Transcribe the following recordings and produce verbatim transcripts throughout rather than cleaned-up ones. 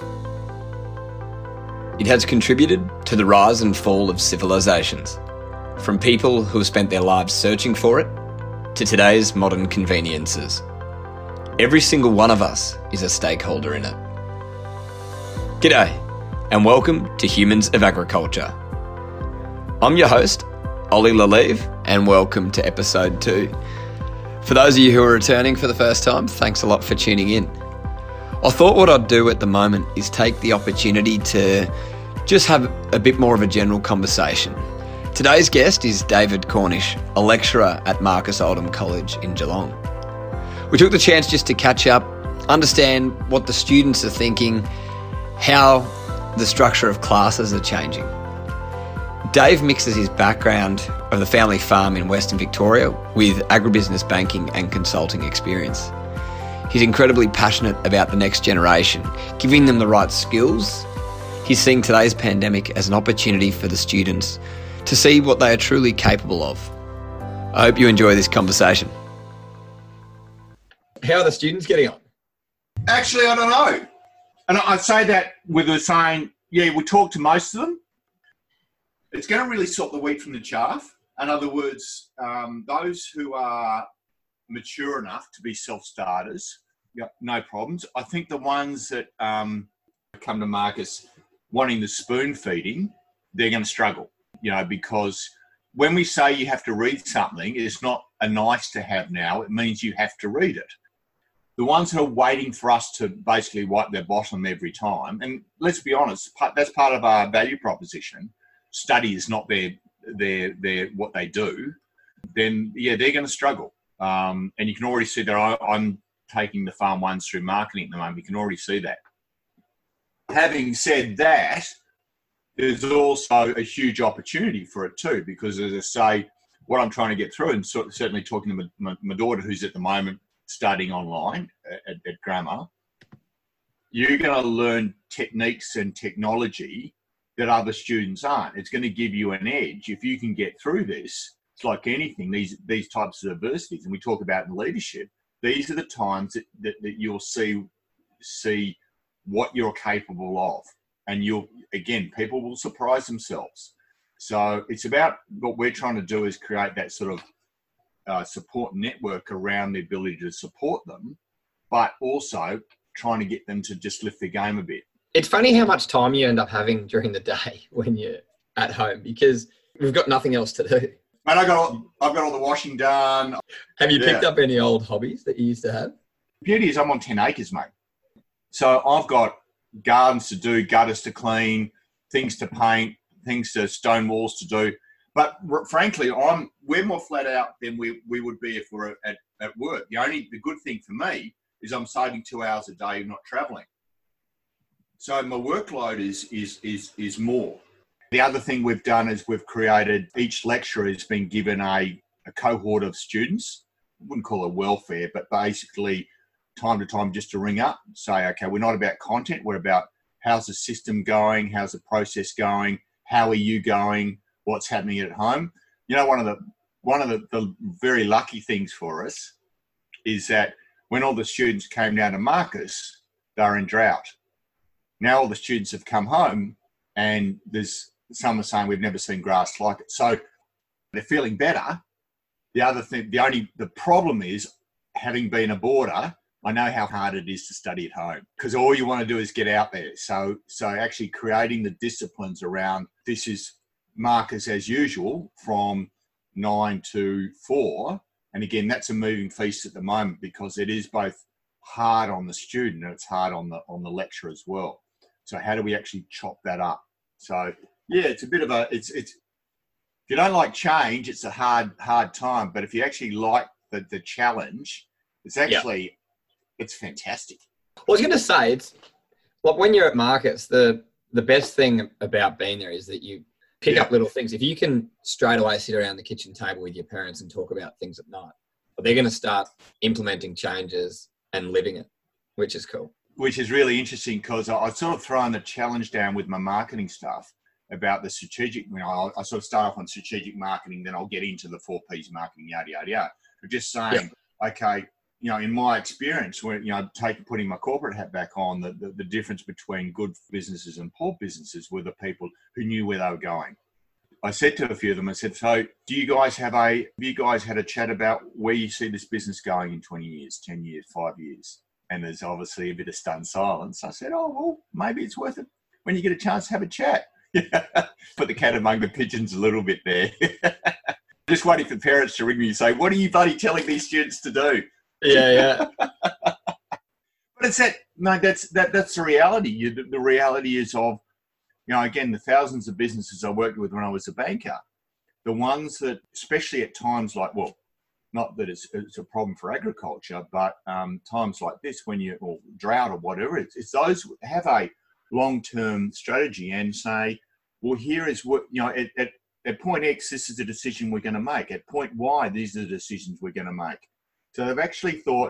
It has contributed to the rise and fall of civilizations, from people who have spent their lives searching for it to today's modern conveniences. Every single one of us is a stakeholder in it. G'day, and welcome to Humans of Agriculture. I'm your host, Ollie Lalive, and welcome to episode two. For those of you who are returning for the first time, thanks a lot for tuning in. I thought what I'd do at the moment is take the opportunity to just have a bit more of a general conversation. Today's guest is David Cornish, a lecturer at Marcus Oldham College in Geelong. We took the chance just to catch up, understand what the students are thinking, how the structure of classes are changing. Dave mixes his background of the family farm in Western Victoria with agribusiness banking and consulting experience. He's incredibly passionate about the next generation, giving them the right skills. He's seeing today's pandemic as an opportunity for the students to see what they are truly capable of. I hope you enjoy this conversation. How are the students getting on? Actually, I don't know. And I'd say that with the saying, yeah, we talked to most of them. It's going to really sort the wheat from the chaff. In other words, um, those who are mature enough to be self-starters, yeah, no problems. I think the ones that um, come to Marcus wanting the spoon feeding, they're going to struggle, you know, because when we say you have to read something, it's not a nice to have now. It means you have to read it. The ones who are waiting for us to basically wipe their bottom every time, and let's be honest, that's part of our value proposition. Study is not their, their, their what they do. Then, yeah, they're going to struggle. Um, and you can already see that I, I'm taking the farm ones through marketing at the moment. You can already see that. Having said that, there's also a huge opportunity for it too, because as I say, what I'm trying to get through, and so, certainly talking to my, my, my daughter who's at the moment studying online at, at grammar, you're going to learn techniques and technology that other students aren't. It's going to give you an edge. If you can get through this, it's like anything, these these types of adversities, and we talk about in leadership, these are the times that, that, that you'll see see what you're capable of. And you'll, again, people will surprise themselves. So it's about, what we're trying to do is create that sort of uh, support network around the ability to support them, but also trying to get them to just lift their game a bit. It's funny how much time you end up having during the day when you're at home, because we've got nothing else to do. Mate, I got all, I've got all the washing done. Have you yeah. picked up any old hobbies that you used to have? The beauty is I'm on ten acres, mate. So I've got gardens to do, gutters to clean, things to paint, things to stone walls to do. But r- frankly, I'm we're more flat out than we, we would be if we're at, at work. The only the good thing for me is I'm saving two hours a day not travelling. So my workload is is is is more. The other thing we've done is we've created, each lecturer has been given a, a cohort of students. I wouldn't call it welfare, but basically time to time just to ring up and say, okay, we're not about content. We're about how's the system going? How's the process going? How are you going? What's happening at home? You know, one of the one of the, the very lucky things for us is that when all the students came down to Marcus, they're in drought. Now all the students have come home and there's some are saying we've never seen grass like it. So they're feeling better. The other thing, the only, the problem is, having been a boarder, I know how hard it is to study at home because all you want to do is get out there. So, so actually creating the disciplines around this is Marcus as usual from nine to four. And again, that's a moving feast at the moment because it is both hard on the student and it's hard on the, on the lecturer as well. So how do we actually chop that up? So yeah, it's a bit of a, it's, it's, if you don't like change, it's a hard, hard time. But if you actually like the, the challenge, it's actually, yeah. It's fantastic. I was going to say, it's like when you're at Marcus, the, the best thing about being there is that you pick yeah. up little things. If you can straight away sit around the kitchen table with your parents and talk about things at night, they're going to start implementing changes and living it, which is cool. Which is really interesting because I, I sort of thrown the challenge down with my marketing stuff about the strategic, you know, I, I sort of start off on strategic marketing, then I'll get into the four P's marketing, yada, yada, yada. But just saying, yeah. okay, you know, in my experience, when, you know, take putting my corporate hat back on, the, the, the difference between good businesses and poor businesses were the people who knew where they were going. I said to a few of them, I said, so do you guys have a, have you guys had a chat about where you see this business going in twenty years, ten years, five years? And there's obviously a bit of stunned silence. I said, oh, well, maybe it's worth it when you get a chance to have a chat. Put the cat among the pigeons a little bit there. Just waiting for parents to ring me and say, what are you bloody telling these students to do? Yeah, yeah. But it's that, no, that's, that, that's the reality. You, the, the reality is of, you know, again, the thousands of businesses I worked with when I was a banker, the ones that, especially at times like, well, not that it's, it's a problem for agriculture, but um, times like this when you, or drought or whatever, it's, it's those who have a long-term strategy and say, well, here is what, you know, at, at, at point X, this is the decision we're going to make. At point Y, these are the decisions we're going to make. So they've actually thought,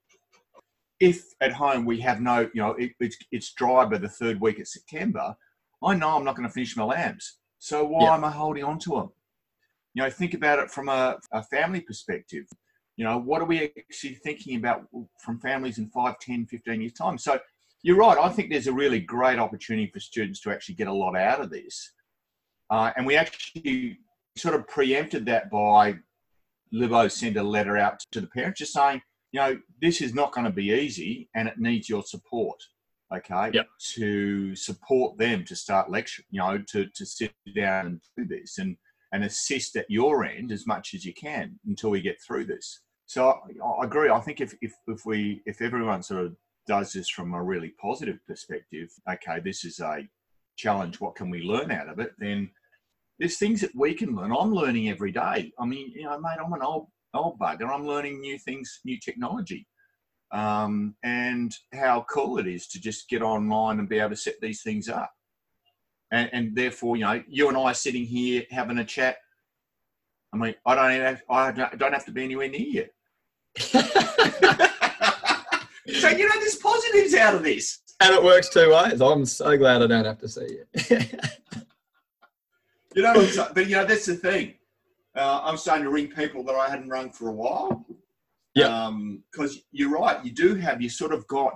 if at home we have no, you know, it, it's, it's dry by the third week of September, I know I'm not going to finish my lambs. So why Yeah. am I holding on to them? You know, think about it from a, a family perspective. You know, what are we actually thinking about from families in five, ten, fifteen years' time? So you're right. I think there's a really great opportunity for students to actually get a lot out of this. Uh, and we actually sort of preempted that by Libo sent a letter out to the parents just saying, you know, this is not going to be easy and it needs your support. Okay, yep. To support them to start lecturing, you know, to, to sit down and do this and, and assist at your end as much as you can until we get through this. So I, I agree. I think if, if, if we, if everyone sort of does this from a really positive perspective, okay, this is a challenge, what can we learn out of it? Then there's things that we can learn. I'm learning every day. I mean, you know, mate, I'm an old, old bugger. I'm learning new things, new technology. Um, and how cool it is to just get online and be able to set these things up. And, and therefore, you know, you and I are sitting here having a chat. I mean, I don't have, I don't have to be anywhere near you. So, you know, there's positives out of this. And it works two ways. I'm so glad I don't have to see you. You know, but, you know, that's the thing. Uh, I'm starting to ring people that I hadn't rung for a while. Yeah. Um, because you're right, you do have, you sort of got,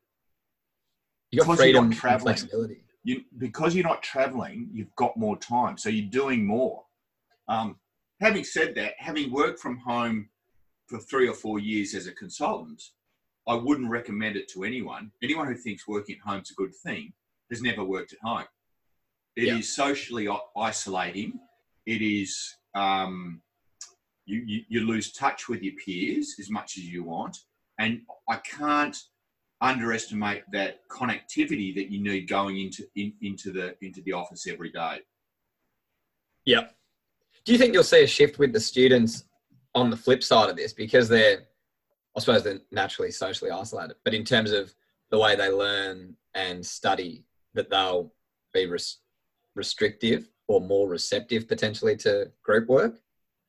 you got freedom and traveling, flexibility. You, because you're not traveling, you've got more time. So you're doing more. Um, having said that, having worked from home for three or four years as a consultant, I wouldn't recommend it to anyone. Anyone who thinks working at home is a good thing has never worked at home. It yeah. is socially isolating. It is, um, You, you, you lose touch with your peers as much as you want. And I can't underestimate that connectivity that you need going into in, into the into the office every day. Yeah. Do you think you'll see a shift with the students on the flip side of this? Because they're, I suppose they're naturally socially isolated, but in terms of the way they learn and study, that they'll be res- restrictive or more receptive potentially to group work?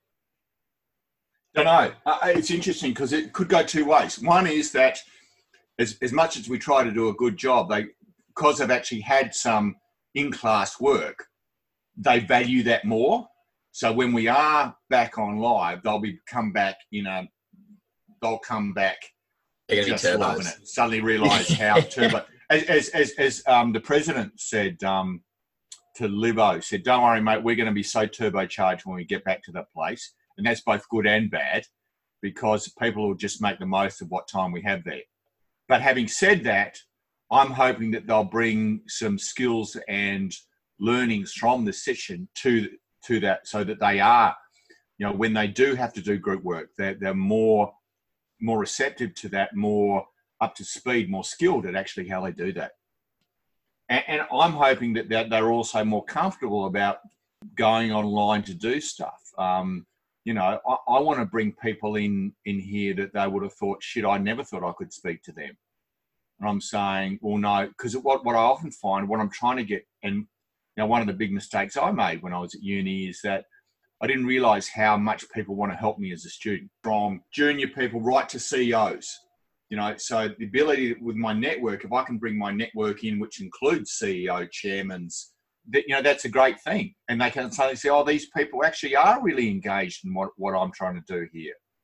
I don't know. Uh, it's interesting because it could go two ways. One is that as, as much as we try to do a good job, they, because they've actually had some in-class work, they value that more. So when we are back on live, they'll be come back in a, they'll come back just loving it. Suddenly realise how turbo. As as as, as um, the president said um, to Libo, said, "Don't worry, mate. We're going to be so turbocharged when we get back to that place." And that's both good and bad because people will just make the most of what time we have there. But having said that, I'm hoping that they'll bring some skills and learnings from the session to to that so that they are, you know, when they do have to do group work, they're, they're more, more receptive to that, more up to speed, more skilled at actually how they do that. And, and I'm hoping that they're, they're also more comfortable about going online to do stuff. Um, You know, I, I want to bring people in in here that they would have thought, shit, I never thought I could speak to them. And I'm saying, well, no, because what, what I often find, what I'm trying to get, and you know, one of the big mistakes I made when I was at uni is that I didn't realise how much people want to help me as a student, from junior people right to C E Os. You know, so the ability with my network, if I can bring my network in, which includes C E O, chairmans, that, you know, that's a great thing. And they can suddenly say, oh, these people actually are really engaged in what, what I'm trying to do here.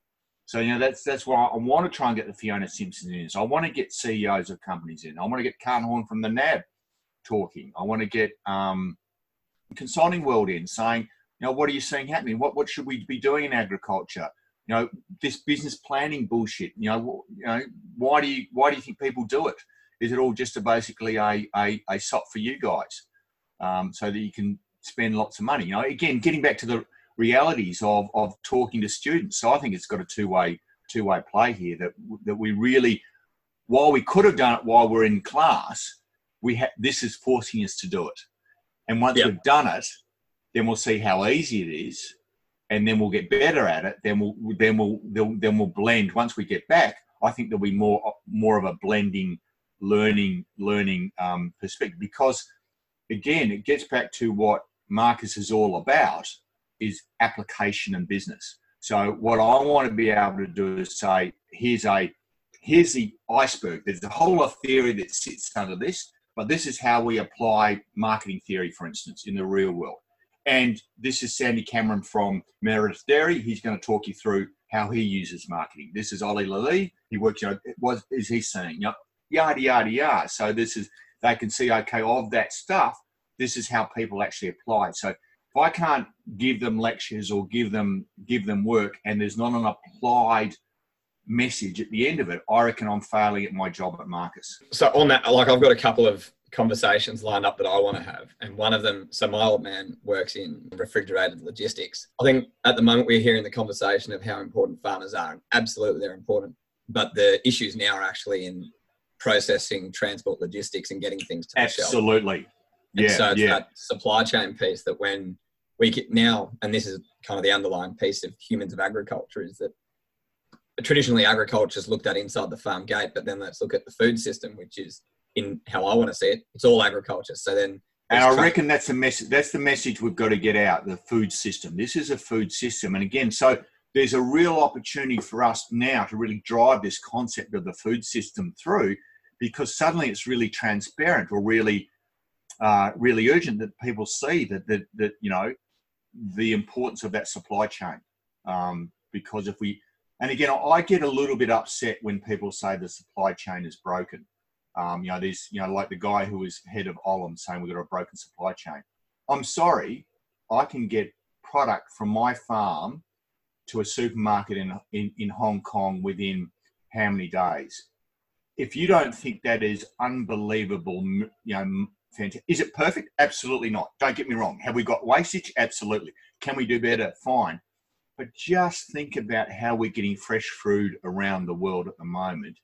So, you know, that's that's why I want to try and get the Fiona Simpsons in. So I want to get C E Os of companies in. I want to get Carl Horn from the N A B talking. I want to get um, Consulting World in saying, you know, what are you seeing happening? What what should we be doing in agriculture? You know, this business planning bullshit. You know, you know, why do you why do you think people do it? Is it all just a basically a a, a sop for you guys, um, so that you can spend lots of money? You know, again, getting back to the realities of of talking to students. So I think it's got a two way two way play here. That that we really, while we could have done it while we're in class, we ha- this is forcing us to do it. And once yep. we've done it, then we'll see how easy it is, and then we'll get better at it. Then we'll then we'll then we'll blend. Once we get back, I think there'll be more more of a blending, learning learning um, perspective. Because again, it gets back to what Marcus is all about: is application and business. So what I want to be able to do is say, here's a here's the iceberg. There's a whole lot of theory that sits under this, but this is how we apply marketing theory, for instance, in the real world. And this is Sandy Cameron from Meredith Dairy. He's going to talk you through how he uses marketing. This is Ollie Lally. He works, you know, what is he saying? You know, yada, yada, yada. So this is, they can see, okay, of that stuff, this is how people actually apply it. So if I can't give them lectures or give them, give them work, and there's not an applied message at the end of it, I reckon I'm failing at my job at Marcus. So on that, like I've got a couple of conversations lined up that I want to have, and one of them, so my old man works in refrigerated logistics. I think at the moment we're hearing the conversation of how important farmers are. Absolutely, they're important, but the issues now are actually in processing, transport, logistics, and getting things to the shelf. Absolutely. Yeah, and so it's yeah. that supply chain piece that when we get now, and this is kind of the underlying piece of Humans of Agriculture, is that traditionally agriculture is looked at inside the farm gate, but then let's look at the food system, which is, in how I want to see it, it's all agriculture. So then, and I reckon that's the message. That's the message we've got to get out. The food system. This is a food system, and again, so there's a real opportunity for us now to really drive this concept of the food system through, because suddenly it's really transparent, or really, uh, really urgent that people see that that that you know the importance of that supply chain. Um, because if we, and again, I get a little bit upset when people say the supply chain is broken. Um, you know, there's, you know, like the guy who was head of Olam saying we've got a broken supply chain. I'm sorry, I can get product from my farm to a supermarket in, in, in Hong Kong within how many days? If you don't think that is unbelievable, you know, fantastic. Is it perfect? Absolutely not. Don't get me wrong. Have we got wastage? Absolutely. Can we do better? Fine. But just think about how we're getting fresh food around the world at the moment.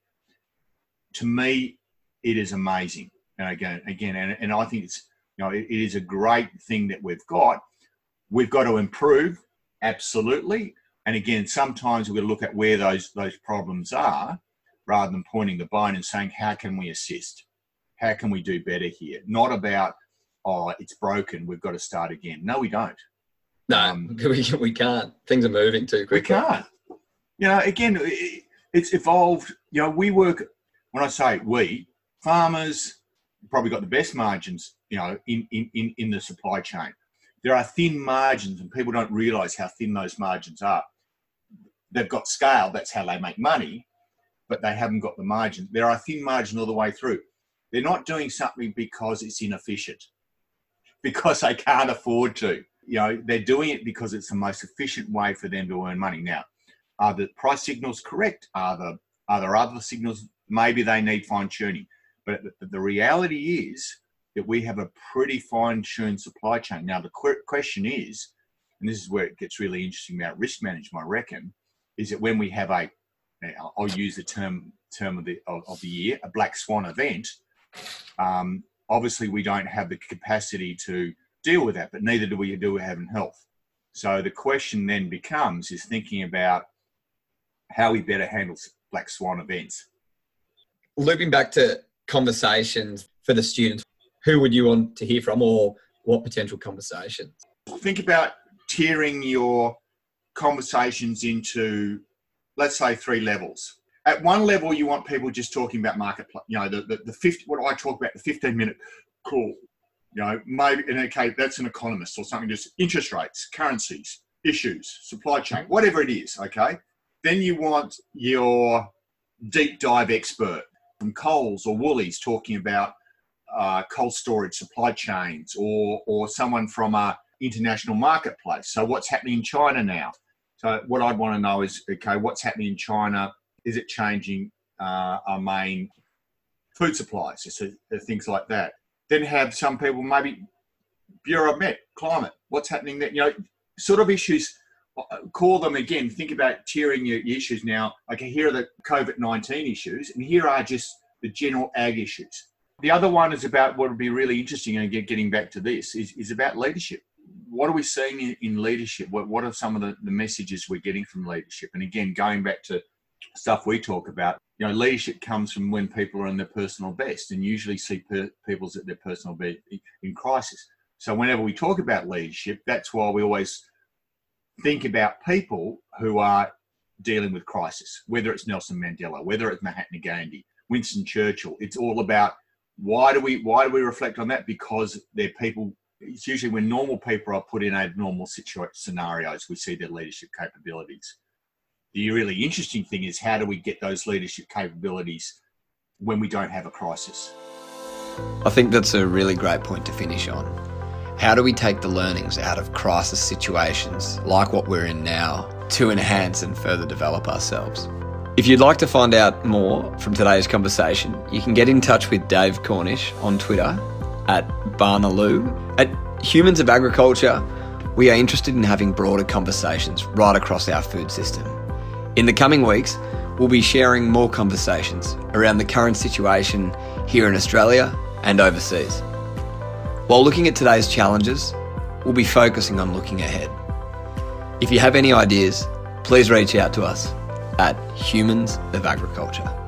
To me, it is amazing. And again, again, and, and I think it's, you know, it, it is a great thing that we've got. We've got to improve, absolutely. And again, sometimes we've got to look at where those those problems are, rather than pointing the bone and saying, how can we assist? How can we do better here? Not about, oh, it's broken, we've got to start again. No, we don't. No, um, we, we can't. Things are moving too quickly. We can't. You know, again, it, it's evolved. You know, we work, when I say we, farmers probably got the best margins, you know, in, in, in the supply chain. There are thin margins, and people don't realise how thin those margins are. They've got scale, that's how they make money, but they haven't got the margin. There are thin margins all the way through. They're not doing something because it's inefficient, because they can't afford to. You know, they're doing it because it's the most efficient way for them to earn money. Now, are the price signals correct? Are, the, are there other signals? Maybe they need fine-tuning. But the, the reality is that we have a pretty fine-tuned supply chain. Now, the qu- question is, and this is where it gets really interesting about risk management, I reckon, is that when we have a, I'll use the term term of the of, of the year, a black swan event, um, obviously we don't have the capacity to deal with that, but neither do we do we have in health. So the question then becomes is thinking about how we better handle black swan events. Looping back to conversations for the students, who would you want to hear from, or what potential conversations? Think about tiering your conversations into, let's say, three levels. At one level, you want people just talking about marketplace, you know, the, the, the fifty, what I talk about, the fifteen minute call, you know, maybe, and okay, that's an economist or something, just interest rates, currencies, issues, supply chain, whatever it is, okay? Then you want your deep dive expert from Coles or Woolies talking about uh, cold storage supply chains, or or someone from a international marketplace. So what's happening in China now? So what I'd want to know is, okay, what's happening in China? Is it changing uh, our main food supplies? So things like that. Then have some people, maybe Bureau of Met, climate, what's happening there? You know, sort of issues, call them again, think about tiering your issues now. Okay, here are the COVID nineteen issues, and here are just the general ag issues. The other one is about what would be really interesting, and again, getting back to this, is, is about leadership. What are we seeing in, in leadership? What, what are some of the, the messages we're getting from leadership? And again, going back to stuff we talk about, you know, leadership comes from when people are in their personal best, and usually see per, people's at their personal best in crisis. So whenever we talk about leadership, that's why we always think about people who are dealing with crisis, whether it's Nelson Mandela, whether it's Mahatma Gandhi, Winston Churchill. It's all about why do we why do we reflect on that? Because they're people. It's usually when normal people are put in abnormal situ- scenarios, we see their leadership capabilities. The really interesting thing is, how do we get those leadership capabilities when we don't have a crisis? I think that's a really great point to finish on. How do we take the learnings out of crisis situations like what we're in now to enhance and further develop ourselves? If you'd like to find out more from today's conversation, you can get in touch with Dave Cornish on Twitter at Barnaloo. At Humans of Agriculture, we are interested in having broader conversations right across our food system. In the coming weeks, we'll be sharing more conversations around the current situation here in Australia and overseas. While looking at today's challenges, we'll be focusing on looking ahead. If you have any ideas, please reach out to us at Humans of Agriculture.